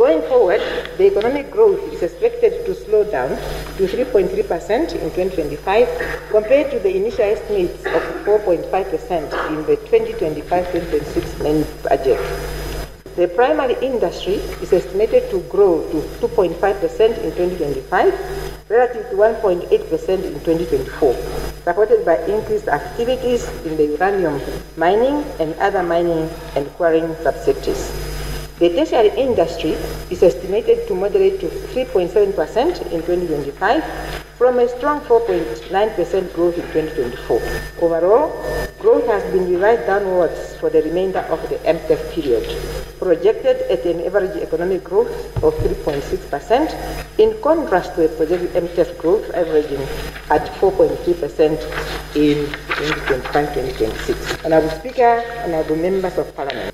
Going forward, the economic growth is expected to slow down to 3.3% in 2025 compared to the initial estimates of 4.5% in the 2025-2026 main budget. The primary industry is estimated to grow to 2.5% in 2025 relative to 1.8% in 2024, supported by increased activities in the uranium mining and other mining and quarrying subsectors. The tertiary industry is estimated to moderate to 3.7% in 2025 from a strong 4.9% growth in 2024. Overall, growth has been revised downwards for the remainder of the MTEF period, projected at an average economic growth of 3.6%, in contrast to a projected MTEF growth averaging at 4.3% in 2025-2026. Honorable Speaker, honorable members of Parliament.